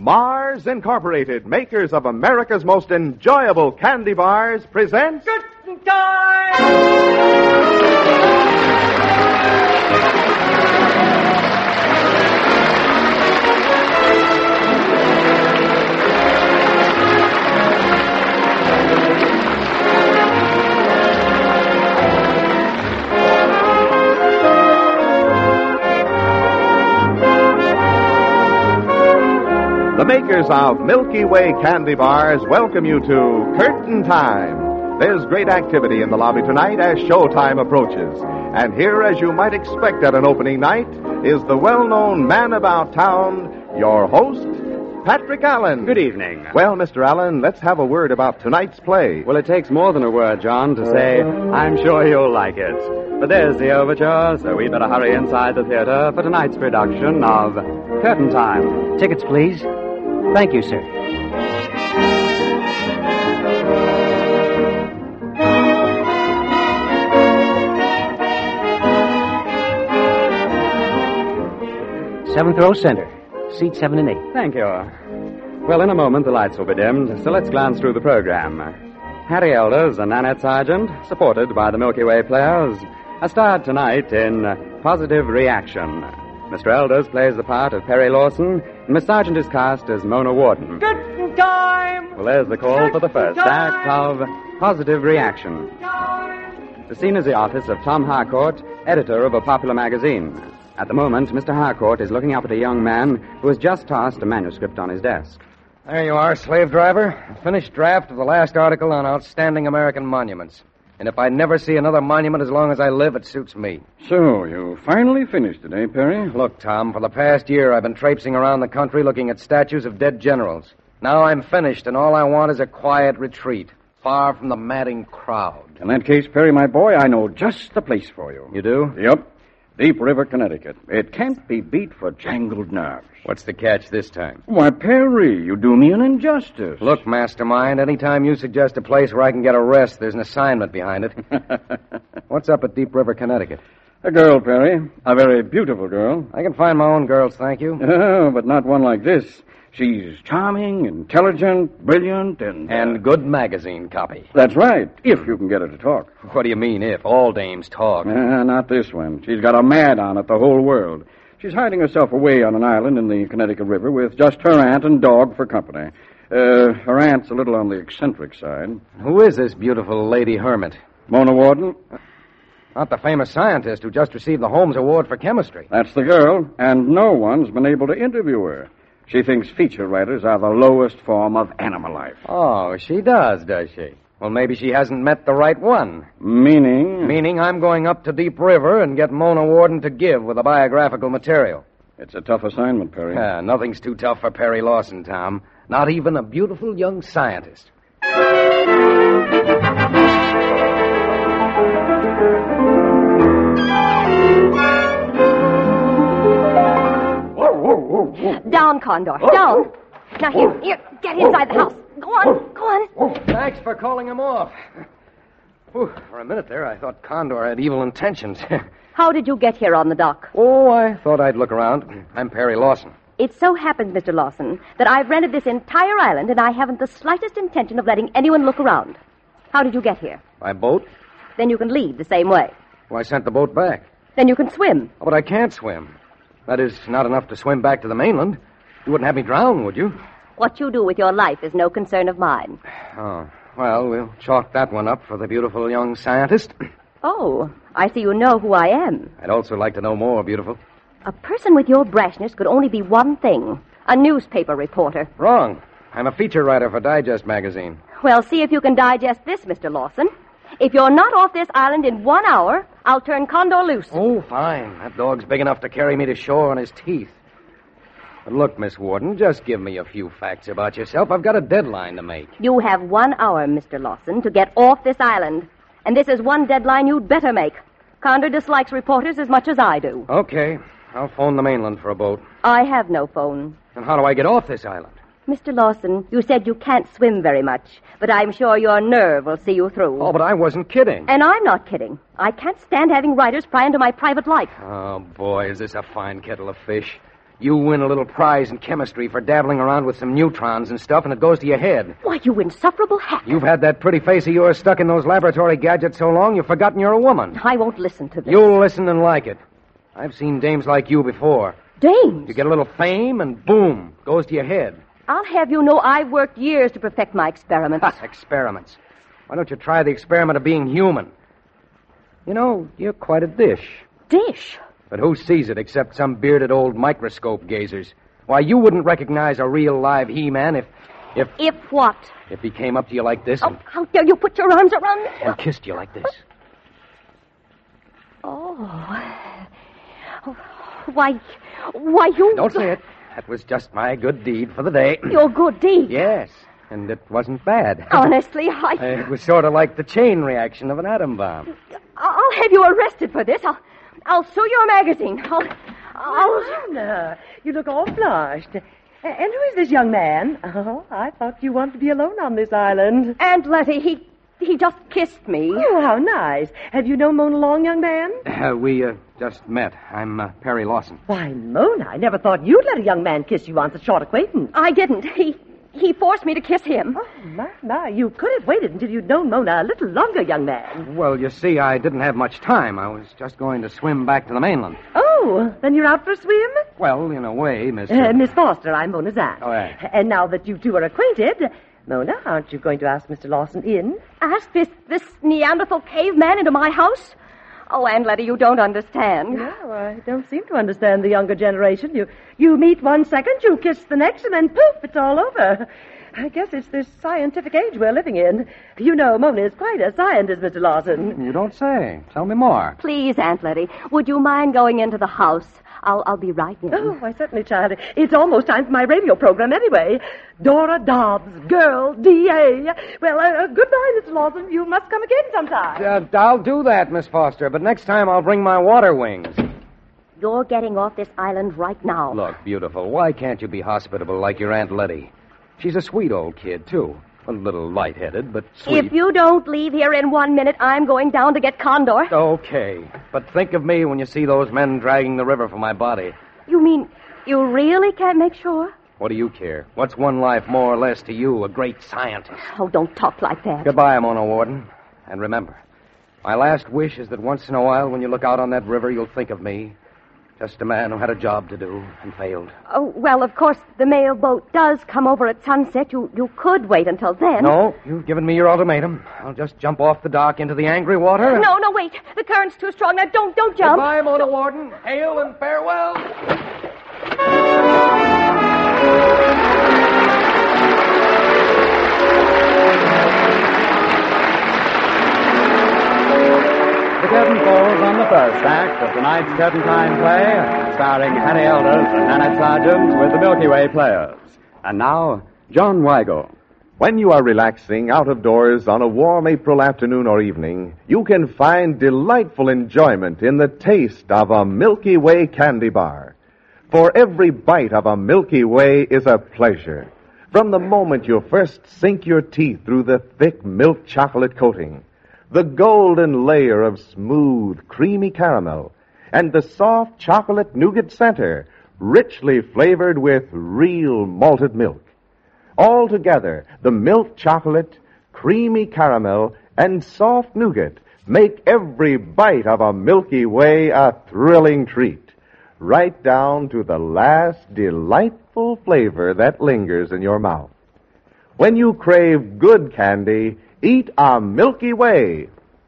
Mars Incorporated, makers of America's most enjoyable candy bars, presents... Good time! The makers of Milky Way candy bars welcome you to Curtain Time. There's great activity in the lobby tonight as showtime approaches. And here, as you might expect at an opening night, is the well-known man about town, your host, Patrick Allen. Good evening. Well, Mr. Allen, let's have a word about tonight's play. Well, it takes more than a word, John, to say, I'm sure you'll like it. But there's the overture, so we better hurry inside the theater for tonight's production of Curtain Time. Tickets, please. Thank you, sir. Seventh row center. Seat 7 and 8. Thank you. Well, in a moment the lights will be dimmed, so let's glance through the program. Harry Elders and Nanette Sargent, supported by the Milky Way players, are starred tonight in Positive Reaction. Mr. Elders plays the part of Perry Lawson, and Miss Sargent is cast as Mona Warden. Good time! Well, there's the call for the first act of Positive Reaction. The scene is the office of Tom Harcourt, editor of a popular magazine. At the moment, Mr. Harcourt is looking up at a young man who has just tossed a manuscript on his desk. There you are, slave driver. A finished draft of the last article on outstanding American monuments. And if I never see another monument as long as I live, it suits me. So, you finally finished it, eh, Perry? Look, Tom, for the past year I've been traipsing around the country looking at statues of dead generals. Now I'm finished, and all I want is a quiet retreat, far from the madding crowd. In that case, Perry, my boy, I know just the place for you. You do? Yep. Deep River, Connecticut. It can't be beat for jangled nerves. What's the catch this time? Why, Perry, you do me an injustice. Look, mastermind, anytime you suggest a place where I can get a rest, there's an assignment behind it. What's up at Deep River, Connecticut? A girl, Perry. A very beautiful girl. I can find my own girls, thank you. Oh, but not one like this. She's charming, intelligent, brilliant, And good magazine copy. That's right, if you can get her to talk. What do you mean, if? All dames talk. Not this one. She's got a mad on at the whole world. She's hiding herself away on an island in the Connecticut River with just her aunt and dog for company. Her aunt's a little on the eccentric side. Who is this beautiful lady hermit? Mona Warden. Not the famous scientist who just received the Holmes Award for chemistry. That's the girl, and no one's been able to interview her. She thinks feature writers are the lowest form of animal life. Oh, she does she? Well, maybe she hasn't met the right one. Meaning? Meaning I'm going up to Deep River and get Mona Warden to give with the biographical material. It's a tough assignment, Perry. Nothing's too tough for Perry Lawson, Tom. Not even a beautiful young scientist. Down, Condor. Down. Now, here, get inside the house. Go on. Thanks for calling him off. Whew, for a minute there, I thought Condor had evil intentions. How did you get here on the dock? Oh, I thought I'd look around. I'm Perry Lawson. It so happens, Mr. Lawson, that I've rented this entire island, and I haven't the slightest intention of letting anyone look around. How did you get here? By boat? Then you can leave the same way. Well, I sent the boat back. Then you can swim. Oh, but I can't swim. That is, not enough to swim back to the mainland. You wouldn't have me drown, would you? What you do with your life is no concern of mine. Oh, well, we'll chalk that one up for the beautiful young scientist. Oh, I see you know who I am. I'd also like to know more, beautiful. A person with your brashness could only be one thing. A newspaper reporter. Wrong. I'm a feature writer for Digest magazine. Well, see if you can digest this, Mr. Lawson. If you're not off this island in 1 hour, I'll turn Condor loose. Oh, fine. That dog's big enough to carry me to shore on his teeth. But look, Miss Warden, just give me a few facts about yourself. I've got a deadline to make. You have 1 hour, Mr. Lawson, to get off this island. And this is one deadline you'd better make. Condor dislikes reporters as much as I do. Okay. I'll phone the mainland for a boat. I have no phone. And how do I get off this island? Mr. Lawson, you said you can't swim very much, but I'm sure your nerve will see you through. Oh, but I wasn't kidding. And I'm not kidding. I can't stand having writers pry into my private life. Oh, boy, is this a fine kettle of fish. You win a little prize in chemistry for dabbling around with some neutrons and stuff, and it goes to your head. Why, you insufferable hack. You've had that pretty face of yours stuck in those laboratory gadgets so long you've forgotten you're a woman. I won't listen to this. You'll listen and like it. I've seen dames like you before. Dames? You get a little fame, and boom, goes to your head. I'll have you know I've worked years to perfect my experiments. Experiments. Why don't you try the experiment of being human? You know, you're quite a dish. Dish? But who sees it except some bearded old microscope gazers? Why, you wouldn't recognize a real live He-Man if... If what? If he came up to you like this Oh, how dare you put your arms around me? and kissed you like this. Oh, why, you... Don't say it. That was just my good deed for the day. Your good deed. Yes, and it wasn't bad. Honestly, It was sort of like the chain reaction of an atom bomb. I'll have you arrested for this. I'll sue your magazine. Anna, you look all flushed. And who is this young man? Oh, I thought you wanted to be alone on this island. Aunt Letty, he just kissed me. Oh, how nice. Have you known Mona long, young man? We just met. I'm Perry Lawson. Why, Mona, I never thought you'd let a young man kiss you on such short acquaintance. I didn't. He forced me to kiss him. Oh, my, you could have waited until you'd known Mona a little longer, young man. Well, you see, I didn't have much time. I was just going to swim back to the mainland. Oh, then you're out for a swim? Well, in a way, Miss... Miss Foster, I'm Mona's aunt. Oh, yeah. And now that you two are acquainted, Mona, aren't you going to ask Mr. Lawson in? Ask this Neanderthal caveman into my house? Oh, Aunt Letty, you don't understand. No, I don't seem to understand the younger generation. You meet one second, you kiss the next, and then poof, it's all over. I guess it's this scientific age we're living in. You know, Mona is quite a scientist, Mr. Lawson. You don't say. Tell me more. Please, Aunt Letty, would you mind going into the house? I'll be right in. Oh, why, certainly, child. It's almost time for my radio program anyway. Dora Dobbs, girl, D.A. Well, goodbye, Mr. Lawson. You must come again sometime. I'll do that, Miss Foster, but next time I'll bring my water wings. You're getting off this island right now. Look, beautiful, why can't you be hospitable like your Aunt Letty? She's a sweet old kid, too. A little lightheaded, but sweet. If you don't leave here in 1 minute, I'm going down to get Condor. Okay, but think of me when you see those men dragging the river for my body. You mean you really can't make sure? What do you care? What's one life more or less to you, a great scientist? Oh, don't talk like that. Goodbye, Mona Warden. And remember, my last wish is that once in a while when you look out on that river, you'll think of me. Just a man who had a job to do and failed. Oh, well, of course, the mail boat does come over at sunset. You could wait until then. No, you've given me your ultimatum. I'll just jump off the dock into the angry water. No, wait. The current's too strong. Now, don't jump. Goodbye, Mona Warden. Hail and farewell. The curtain falls on the first act of tonight's Curtain Time play, starring Harry Elders and Nanette Sargent with the Milky Way Players. And now, John Weigel. When you are relaxing out of doors on a warm April afternoon or evening, you can find delightful enjoyment in the taste of a Milky Way candy bar. For every bite of a Milky Way is a pleasure. From the moment you first sink your teeth through the thick milk chocolate coating, the golden layer of smooth, creamy caramel, and the soft chocolate nougat center, richly flavored with real malted milk. All together, the milk chocolate, creamy caramel, and soft nougat make every bite of a Milky Way a thrilling treat, right down to the last delightful flavor that lingers in your mouth. When you crave good candy, eat a Milky Way.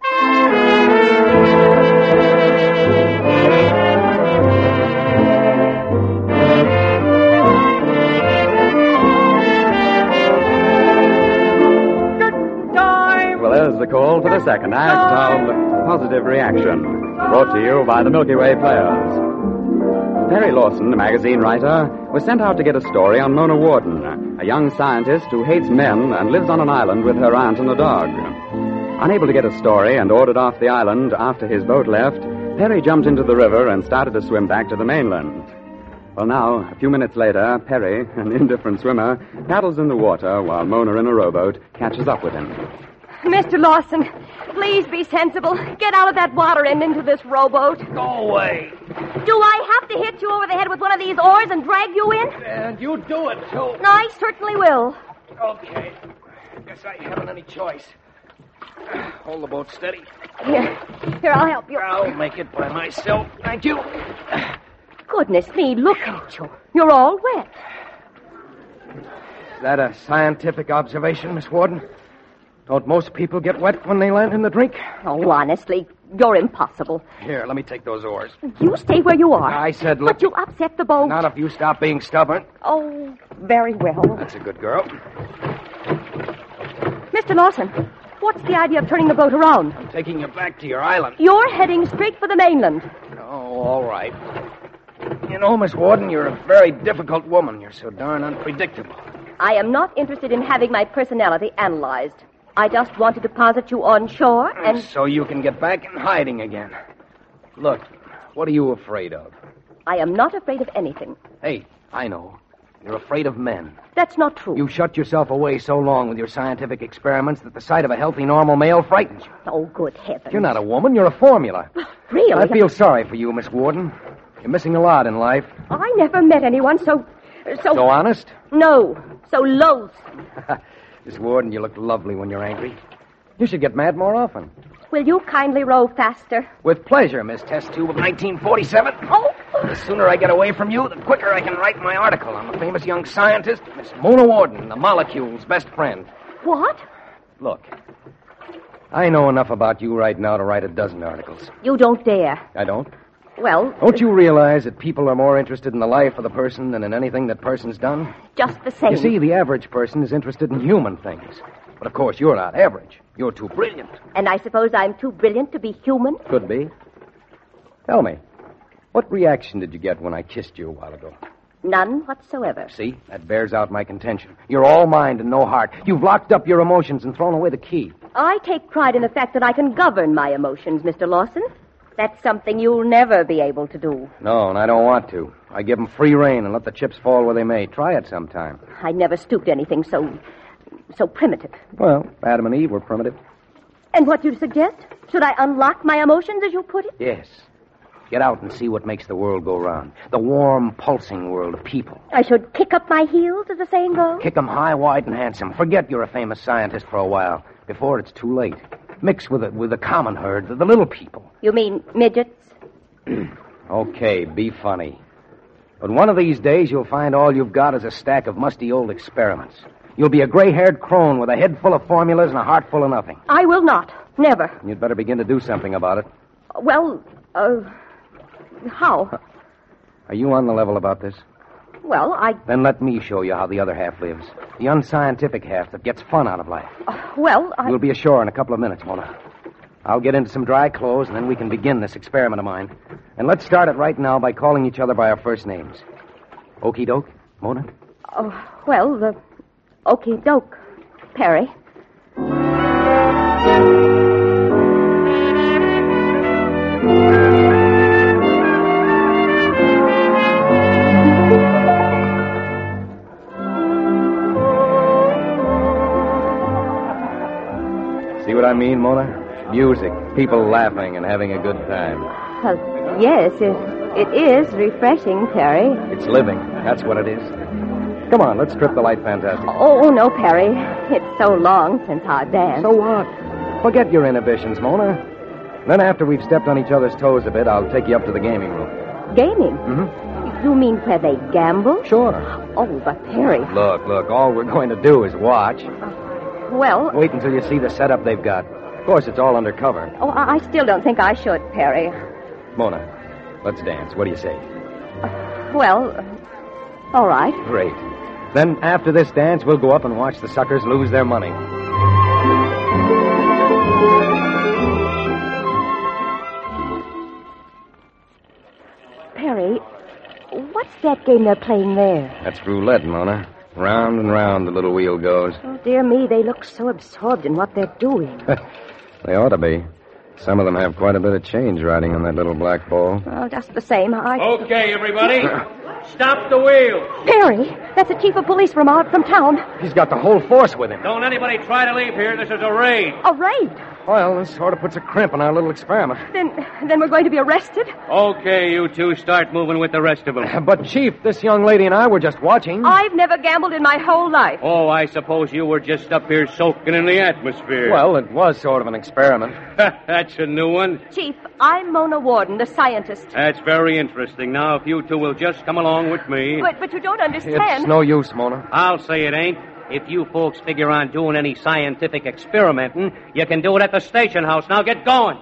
Well, there's the call to the second act of Positive Reaction, brought to you by the Milky Way Players. Perry Lawson, the magazine writer, was sent out to get a story on Mona Warden, a young scientist who hates men and lives on an island with her aunt and a dog. Unable to get a story and ordered off the island after his boat left, Perry jumped into the river and started to swim back to the mainland. Well, now, a few minutes later, Perry, an indifferent swimmer, paddles in the water while Mona in a rowboat catches up with him. Mr. Lawson, Please be sensible. Get out of that water and into this rowboat. Go away. Do I have to hit you over the head with one of these oars and drag you in? And you do it, too. I certainly will. Okay. Guess I haven't any choice. Hold the boat steady. Here, I'll help you. I'll make it by myself. Thank you. Goodness me, look at you. You're all wet. Is that a scientific observation, Miss Warden? Don't most people get wet when they land in the drink? Oh, honestly, you're impossible. Here, let me take those oars. You stay where you are. I said, look. But you'll upset the boat. Not if you stop being stubborn. Oh, very well. That's a good girl. Mr. Lawson, what's the idea of turning the boat around? I'm taking you back to your island. You're heading straight for the mainland. Oh, all right. You know, Miss Warden, you're a very difficult woman. You're so darn unpredictable. I am not interested in having my personality analyzed. I just want to deposit you on shore and... So you can get back in hiding again. Look, what are you afraid of? I am not afraid of anything. Hey, I know. You're afraid of men. That's not true. You shut yourself away so long with your scientific experiments that the sight of a healthy, normal male frightens you. Oh, good heavens. You're not a woman, you're a formula. Really? I feel sorry for you, Miss Warden. You're missing a lot in life. I never met anyone so... So honest? No, so loathsome. Miss Warden, you look lovely when you're angry. You should get mad more often. Will you kindly row faster? With pleasure, Miss Test Tube of 1947. Oh! The sooner I get away from you, the quicker I can write my article on the famous young scientist, Miss Mona Warden, the molecule's best friend. What? Look, I know enough about you right now to write a dozen articles. You don't dare. I don't? Well... Don't you realize that people are more interested in the life of the person than in anything that person's done? Just the same. You see, the average person is interested in human things. But, of course, you're not average. You're too brilliant. And I suppose I'm too brilliant to be human? Could be. Tell me, what reaction did you get when I kissed you a while ago? None whatsoever. See, that bears out my contention. You're all mind and no heart. You've locked up your emotions and thrown away the key. I take pride in the fact that I can govern my emotions, Mr. Lawson. That's something you'll never be able to do. No, and I don't want to. I give them free rein and let the chips fall where they may. Try it sometime. I never stooped to anything so primitive. Well, Adam and Eve were primitive. And what do you suggest? Should I unlock my emotions, as you put it? Yes. Get out and see what makes the world go round. The warm, pulsing world of people. I should kick up my heels, as the saying goes? Kick 'em high, wide, and handsome. Forget you're a famous scientist for a while, before it's too late. Mix with the common herd, the little people. You mean midgets? Okay, be funny. But one of these days, you'll find all you've got is a stack of musty old experiments. You'll be a gray-haired crone with a head full of formulas and a heart full of nothing. I will not. Never. You'd better begin to do something about it. Well, how? Are you on the level about this? Well, Then let me show you how the other half lives. The unscientific half that gets fun out of life. We'll be ashore in a couple of minutes, Mona. I'll get into some dry clothes, and then we can begin this experiment of mine. And let's start it right now by calling each other by our first names. Okie doke, Mona? Okie doke, Perry. See what I mean, Mona? Music, people laughing and having a good time. Yes, it is refreshing, Perry. It's living. That's what it is. Come on, let's strip the light fantastic. Oh, no, Perry. It's so long since I've danced. So what? Forget your inhibitions, Mona. Then after we've stepped on each other's toes a bit, I'll take you up to the gaming room. Gaming? Mm-hmm. You mean where they gamble? Sure. Oh, but Perry... Look, all we're going to do is watch. Well... Wait until you see the setup they've got. Of course, it's all undercover. Oh, I still don't think I should, Perry. Mona, let's dance. What do you say? All right. Great. Then, after this dance, we'll go up and watch the suckers lose their money. Perry, what's that game they're playing there? That's roulette, Mona. Round and round the little wheel goes. Oh, dear me, they look so absorbed in what they're doing. They ought to be. Some of them have quite a bit of change riding on that little black ball. Well, just the same, Okay, everybody. Stop the wheel. Perry, that's the chief of police from town. He's got the whole force with him. Don't anybody try to leave here. This is a raid. A raid? Well, this sort of puts a crimp in our little experiment. Then we're going to be arrested? Okay, you two, start moving with the rest of them. But, Chief, this young lady and I were just watching. I've never gambled in my whole life. Oh, I suppose you were just up here soaking in the atmosphere. Well, it was sort of an experiment. That's a new one. Chief, I'm Mona Warden, the scientist. That's very interesting. Now, if you two will just come along with me. But you don't understand. It's no use, Mona. I'll say it ain't. If you folks figure on doing any scientific experimenting, you can do it at the station house. Now get going.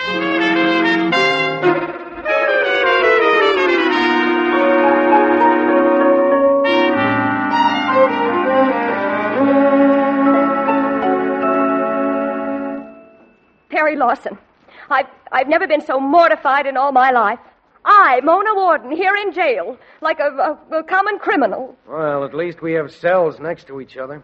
Perry Lawson, I've never been so mortified in all my life. I, Mona Warden, here in jail, like a common criminal. Well, at least we have cells next to each other.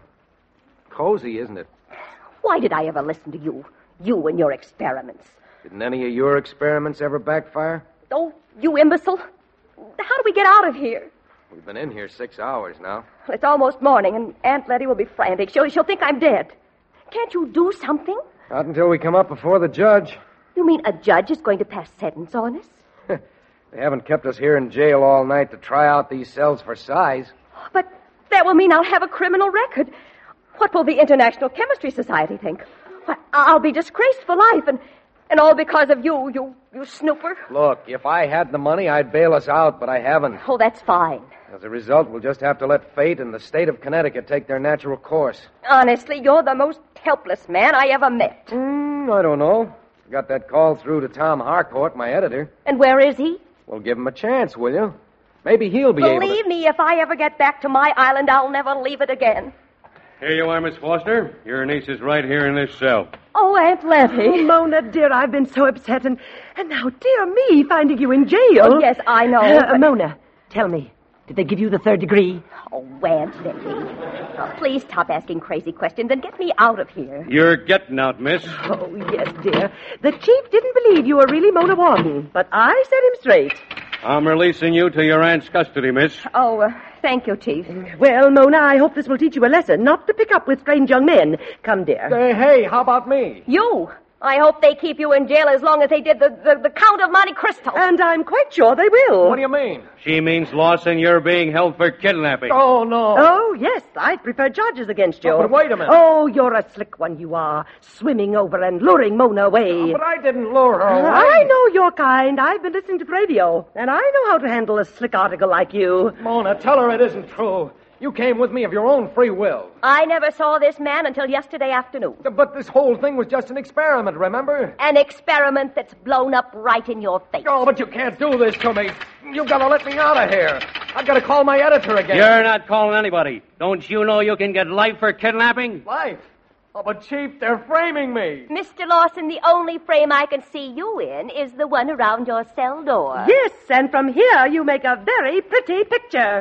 Cozy, isn't it? Why did I ever listen to you? You and your experiments. Didn't any of your experiments ever backfire? Oh, you imbecile. How do we get out of here? We've been in here 6 hours now. Well, it's almost morning, and Aunt Letty will be frantic. She'll think I'm dead. Can't you do something? Not until we come up before the judge. You mean a judge is going to pass sentence on us? They haven't kept us here in jail all night to try out these cells for size. But that will mean I'll have a criminal record. What will the International Chemistry Society think? Why, I'll be disgraced for life, and all because of you snooper. Look, if I had the money, I'd bail us out, but I haven't. Oh, that's fine. As a result, we'll just have to let fate and the state of Connecticut take their natural course. Honestly, you're the most helpless man I ever met. I don't know. Got that call through to Tom Harcourt, my editor. And where is he? Well, give him a chance, will you? Maybe he'll be able to... Believe me, if I ever get back to my island, I'll never leave it again. Here you are, Miss Foster. Your niece is right here in this cell. Oh, Aunt Letty. Oh, Mona, dear, I've been so upset, and now, dear me, finding you in jail. Oh, yes, I know. Mona, tell me, did they give you the 3rd degree? Oh, Aunt Letty. Oh, please stop asking crazy questions and get me out of here. You're getting out, miss. Oh, yes, dear. The chief didn't believe you were really Mona Warden, but I set him straight. I'm releasing you to your aunt's custody, miss. Oh, thank you, Chief. Well, Mona, I hope this will teach you a lesson, not to pick up with strange young men. Come, dear. Hey, how about me? You? I hope they keep you in jail as long as they did the Count of Monte Cristo. And I'm quite sure they will. What do you mean? She means, Lawson, you're being held for kidnapping. Oh, no. Oh, yes, I'd prefer charges against you. Oh, but wait a minute. Oh, you're a slick one, you are. Swimming over and luring Mona away. Oh, but I didn't lure her away. I know your kind. I've been listening to the radio, and I know how to handle a slick article like you. Mona, tell her it isn't true. You came with me of your own free will. I never saw this man until yesterday afternoon. But this whole thing was just an experiment, remember? An experiment that's blown up right in your face. Oh, but you can't do this to me. You've got to let me out of here. I've got to call my editor again. You're not calling anybody. Don't you know you can get life for kidnapping? Life? Oh, but, Chief, they're framing me. Mr. Lawson, the only frame I can see you in is the one around your cell door. Yes, and from here you make a very pretty picture.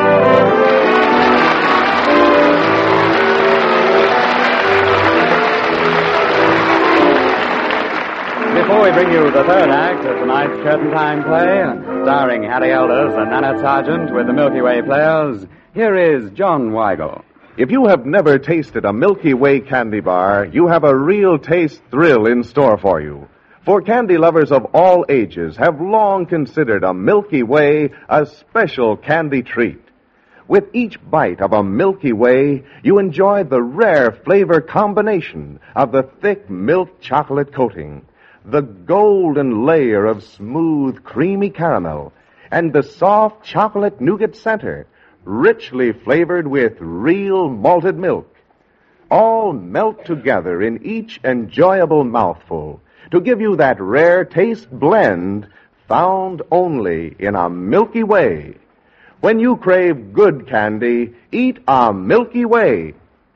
Before we bring you the 3rd act of tonight's Curtain Time play, starring Harry Elders and Nanette Sargent with the Milky Way Players, here is John Weigel. If you have never tasted a Milky Way candy bar, you have a real taste thrill in store for you. For candy lovers of all ages have long considered a Milky Way a special candy treat. With each bite of a Milky Way, you enjoy the rare flavor combination of the thick milk chocolate coating, the golden layer of smooth, creamy caramel, and the soft chocolate nougat center, richly flavored with real malted milk. All melt together in each enjoyable mouthful to give you that rare taste blend found only in a Milky Way. When you crave good candy, eat a Milky Way.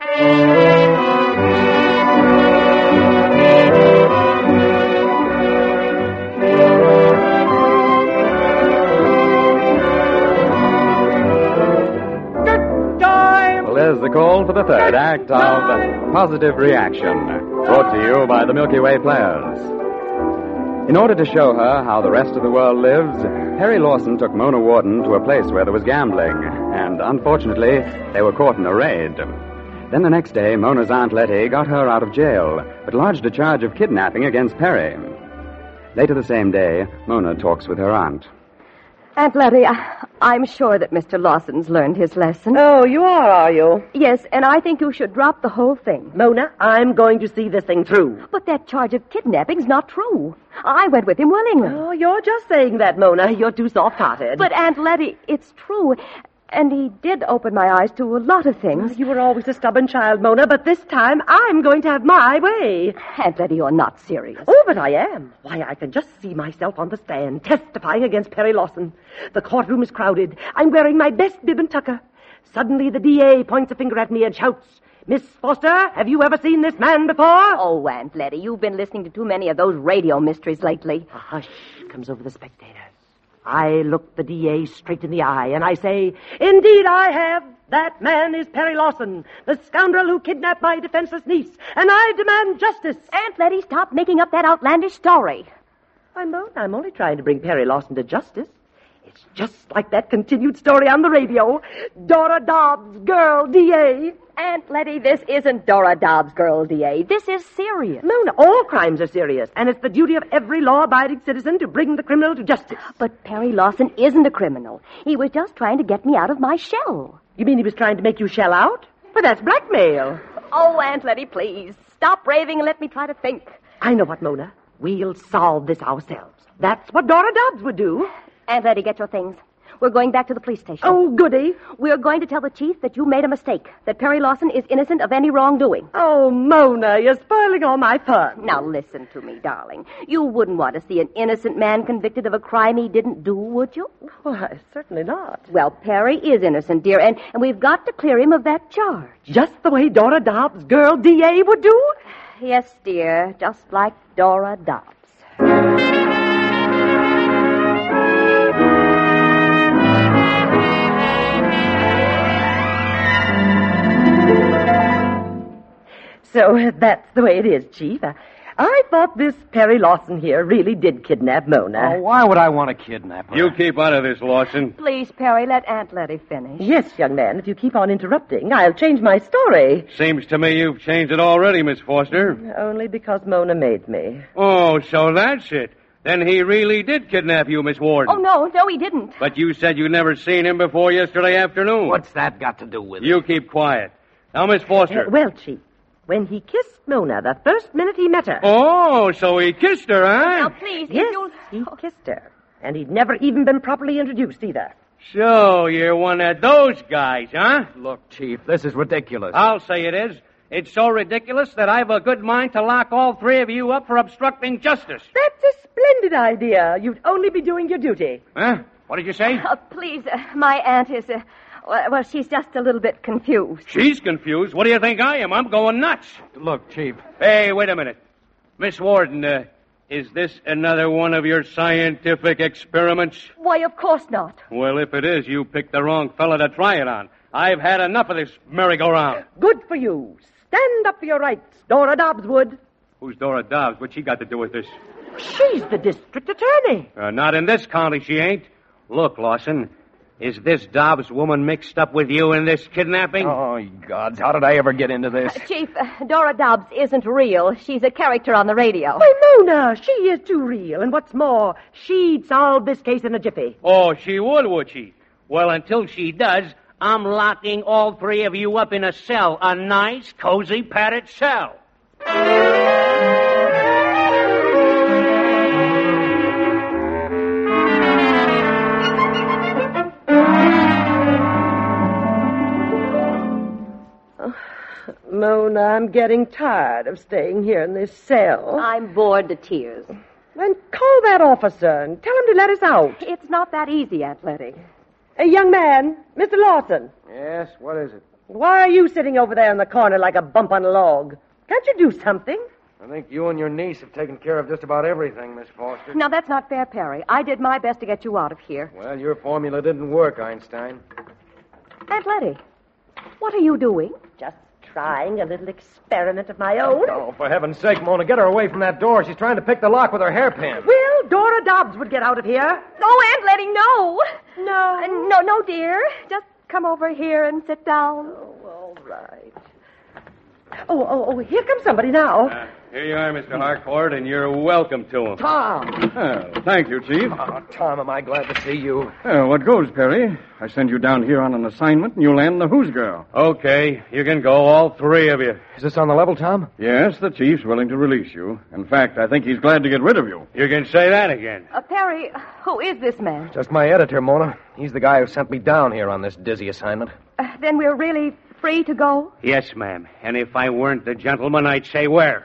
There's the call for the 3rd act of Positive Reaction, brought to you by the Milky Way Players. In order to show her how the rest of the world lives, Harry Lawson took Mona Warden to a place where there was gambling, and unfortunately, they were caught in a raid. Then the next day, Mona's Aunt Letty got her out of jail, but lodged a charge of kidnapping against Perry. Later the same day, Mona talks with her aunt. Aunt Letty, I'm sure that Mr. Lawson's learned his lesson. Oh, you are you? Yes, and I think you should drop the whole thing. Mona, I'm going to see this thing through. But that charge of kidnapping's not true. I went with him willingly. Oh, you're just saying that, Mona. You're too soft-hearted. But, Aunt Letty, it's true. And he did open my eyes to a lot of things. You were always a stubborn child, Mona, but this time I'm going to have my way. Aunt Letty, you're not serious. Oh, but I am. Why, I can just see myself on the stand, testifying against Perry Lawson. The courtroom is crowded. I'm wearing my best bib and tucker. Suddenly, the DA points a finger at me and shouts, "Miss Foster, have you ever seen this man before?" Oh, Aunt Letty, you've been listening to too many of those radio mysteries lately. A hush comes over the spectators. I look the DA straight in the eye, and I say, "Indeed I have. That man is Perry Lawson, the scoundrel who kidnapped my defenseless niece, and I demand justice." Aunt Letty, stop making up that outlandish story. I'm only trying to bring Perry Lawson to justice. It's just like that continued story on the radio. Dora Dobbs, girl, DA. Aunt Letty, this isn't Dora Dobbs, girl, DA. This is serious. Mona, all crimes are serious, and it's the duty of every law-abiding citizen to bring the criminal to justice. But Perry Lawson isn't a criminal. He was just trying to get me out of my shell. You mean he was trying to make you shell out? Well, that's blackmail. Oh, Aunt Letty, please. Stop raving and let me try to think. I know what, Mona. We'll solve this ourselves. That's what Dora Dobbs would do. Aunt Letty, get your things. We're going back to the police station. Oh, goody. We're going to tell the chief that you made a mistake, that Perry Lawson is innocent of any wrongdoing. Oh, Mona, you're spoiling all my fun. Now, listen to me, darling. You wouldn't want to see an innocent man convicted of a crime he didn't do, would you? Why, certainly not. Well, Perry is innocent, dear, and we've got to clear him of that charge. Just the way Dora Dobbs, girl DA, would do? Yes, dear, just like Dora Dobbs. So that's the way it is, Chief. I thought this Perry Lawson here really did kidnap Mona. Oh, why would I want to kidnap her? You keep out of this, Lawson. Please, Perry, let Aunt Letty finish. Yes, young man, if you keep on interrupting, I'll change my story. Seems to me you've changed it already, Miss Foster. Only because Mona made me. Oh, so that's it. Then he really did kidnap you, Miss Warden. Oh, no, he didn't. But you said you'd never seen him before yesterday afternoon. What's that got to do with it? You keep quiet. Now, Miss Foster. Well, Chief, when he kissed Mona the first minute he met her. Oh, so he kissed her, huh? Now, please, Yes, he kissed her. And he'd never even been properly introduced either. So you're one of those guys, huh? Look, Chief, this is ridiculous. I'll say it is. It's so ridiculous that I've a good mind to lock all three of you up for obstructing justice. That's a splendid idea. You'd only be doing your duty. Huh? What did you say? Please, my aunt is, well, she's just a little bit confused. She's confused. What do you think I am? I'm going nuts. Look, Chief. Hey, wait a minute. Miss Warden, is this another one of your scientific experiments? Why, of course not. Well, if it is, you picked the wrong fella to try it on. I've had enough of this merry-go-round. Good for you. Stand up for your rights. Dora Dobbs would. Who's Dora Dobbs? What's she got to do with this? She's the district attorney. Not in this county, she ain't. Look, Lawson, is this Dobbs woman mixed up with you in this kidnapping? Oh, gods, how did I ever get into this? Chief, Dora Dobbs isn't real. She's a character on the radio. Why, Mona, she is too real. And what's more, she'd solve this case in a jiffy. Oh, she would she? Well, until she does, I'm locking all three of you up in a cell. A nice, cozy, padded cell. Mona, I'm getting tired of staying here in this cell. I'm bored to tears. Then call that officer and tell him to let us out. It's not that easy, Aunt Letty. Hey, young man, Mr. Lawson. Yes, what is it? Why are you sitting over there in the corner like a bump on a log? Can't you do something? I think you and your niece have taken care of just about everything, Miss Foster. Now, that's not fair, Perry. I did my best to get you out of here. Well, your formula didn't work, Einstein. Aunt Letty, what are you doing? Just trying a little experiment of my own. Oh, for heaven's sake, Mona, get her away from that door. She's trying to pick the lock with her hairpin. Well, Dora Dobbs would get out of here. Oh, Aunt Letty, no. No. No, dear. Just come over here and sit down. Oh, all right. Oh, here comes somebody now. Here you are, Mr. Harcourt, and you're welcome to him. Tom! Well, thank you, Chief. Oh, Tom, am I glad to see you. What goes, Perry? I send you down here on an assignment, and you land the Who's Girl. Okay, you can go, all three of you. Is this on the level, Tom? Yes, the Chief's willing to release you. In fact, I think he's glad to get rid of you. You can say that again. Perry, who is this man? Just my editor, Mona. He's the guy who sent me down here on this dizzy assignment. Then we're really free to go? Yes, ma'am. And if I weren't the gentleman, I'd say where.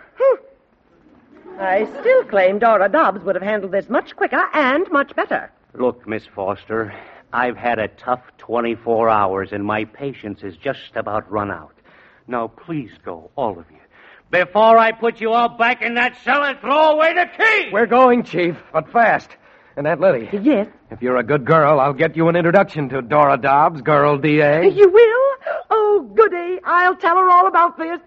I still claim Dora Dobbs would have handled this much quicker and much better. Look, Miss Foster, I've had a tough 24 hours, and my patience is just about run out. Now, please go, all of you. Before I put you all back in that cell and throw away the key! We're going, Chief, but fast. And Aunt Letty. Yes? If you're a good girl, I'll get you an introduction to Dora Dobbs, girl D.A. You will? Oh, goody. I'll tell her all about this.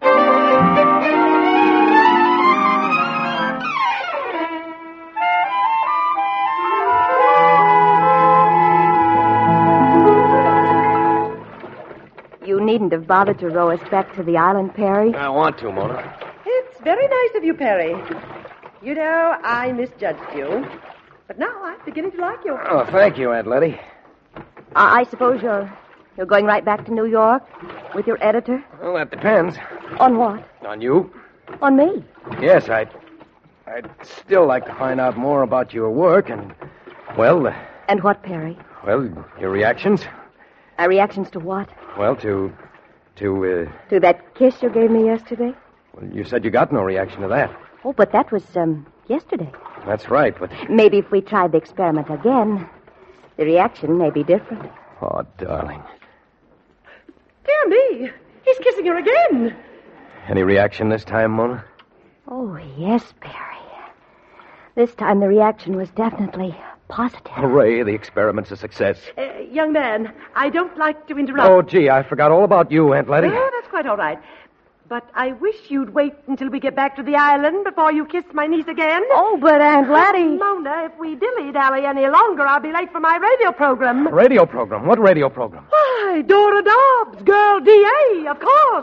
You needn't have bothered to row us back to the island, Perry. I want to, Mona. It's very nice of you, Perry. You know, I misjudged you. But now I'm beginning to like you. Oh, thank you, Aunt Letty. I suppose you're going right back to New York with your editor? Well, that depends. On what? On you? On me? Yes, I'd still like to find out more about your work and, well... And what, Perry? Well, your reactions. Reactions to what? Well, to To that kiss you gave me yesterday? Well, you said you got no reaction to that. Oh, but that was, yesterday. That's right, but... Maybe if we tried the experiment again, the reaction may be different. Oh, darling. Dear me, he's kissing her again. Any reaction this time, Mona? Oh, yes, Perry. This time the reaction was definitely positive. Hooray, the experiment's a success. Young man, I don't like to interrupt. Oh, gee, I forgot all about you, Aunt Letty. Oh, that's quite all right. But I wish you'd wait until we get back to the island before you kiss my niece again. Oh, but Aunt Letty... Mona, if we dilly-dally any longer, I'll be late for my radio program. Radio program? What radio program? Why, Dora Dobbs, girl D.A., of course.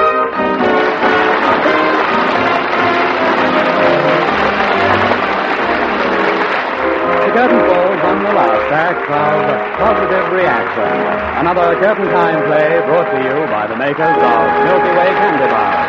The curtain falls on the last act of Positive Reaction, another Curtain Time play brought to you by the makers of Milky Way Candy Bars.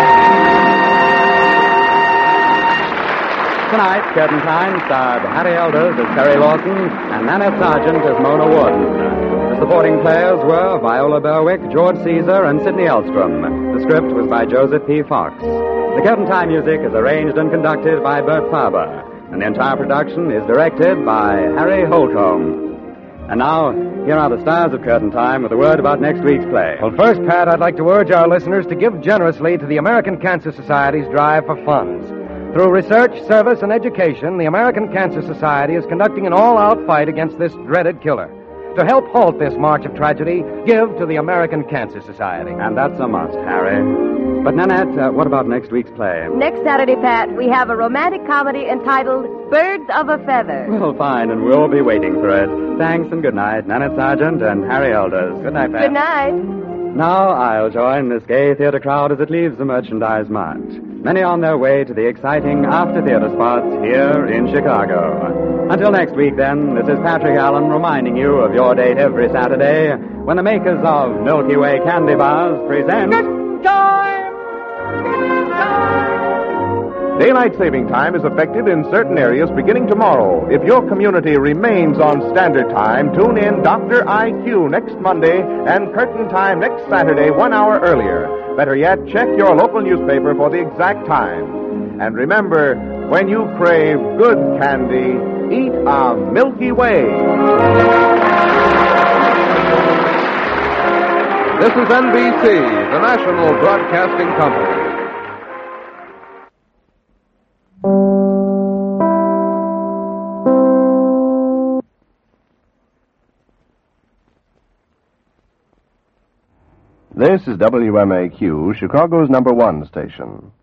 Tonight, Curtain Time starred Harry Elders as Perry Lawson and Nanette Sargent as Mona Warden. The supporting players were Viola Berwick, George Caesar, and Sidney Elstrom. The script was by Joseph P. Fox. The Curtain Time music is arranged and conducted by Bert Faber. And the entire production is directed by Harry Holcomb. And now, here are the stars of Curtain Time with a word about next week's play. Well, first, Pat, I'd like to urge our listeners to give generously to the American Cancer Society's drive for funds. Through research, service, and education, the American Cancer Society is conducting an all-out fight against this dreaded killer. To help halt this march of tragedy, give to the American Cancer Society. And that's a must, Harry. But, Nanette, what about next week's play? Next Saturday, Pat, we have a romantic comedy entitled Birds of a Feather. Well, fine, and we'll be waiting for it. Thanks and good night, Nanette Sargent and Harry Elders. Good night, Pat. Good night. Now I'll join this gay theater crowd as it leaves the merchandise mart. Many on their way to the exciting after-theater spots here in Chicago. Until next week, then, this is Patrick Allen reminding you of your date every Saturday when the makers of Milky Way Candy Bars present... Good time! Daylight saving time is effective in certain areas beginning tomorrow. If your community remains on standard time, tune in Dr. IQ next Monday and Curtain Time next Saturday 1 hour earlier. Better yet, check your local newspaper for the exact time. And remember, when you crave good candy, eat a Milky Way. This is NBC, the national broadcasting company. This is WMAQ, Chicago's #1 station.